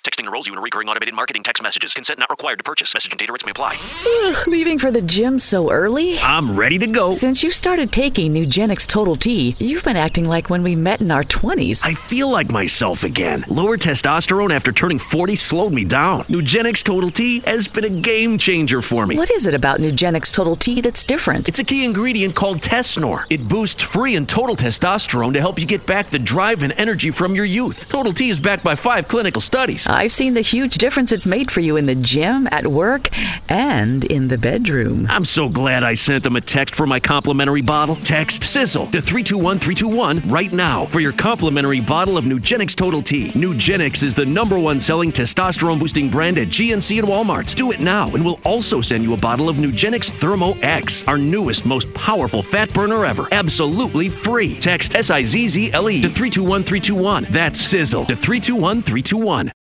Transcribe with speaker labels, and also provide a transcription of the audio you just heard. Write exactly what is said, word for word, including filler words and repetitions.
Speaker 1: Texting enrolls you in recurring automated marketing text messages. Consent not required to purchase. Message and data rates may apply.
Speaker 2: Leaving for the gym so early?
Speaker 3: I'm ready to go.
Speaker 2: Since you started taking Nugenix Total T, you've been acting like when we met in our twenties.
Speaker 3: I feel like myself again. Lower testosterone after turning forty slowed me down. Nugenix Total T has been a game changer for me.
Speaker 2: What is it about Nugenix Total T that's different?
Speaker 3: It's a key ingredient called Tesnor. It boosts free and total testosterone to help you get back the drive and energy from your youth. Total T is backed by five clinical studies.
Speaker 2: I've seen the huge difference it's made for you in the gym, at work, and in the bedroom.
Speaker 3: I'm so glad I sent them a text for my complimentary bottle. Text SIZZLE to three two one three two one right now for your complimentary bottle of Nugenix Total T. Nugenix is the number one selling testosterone boosting brand at G N C and Walmart. Do it now and we'll also send you a bottle of Nugenix Thermo X, our newest, most powerful fat burner ever. Absolutely free. Text S I Z Z L E to three two one three two one. That's SIZZLE to three two one three two one.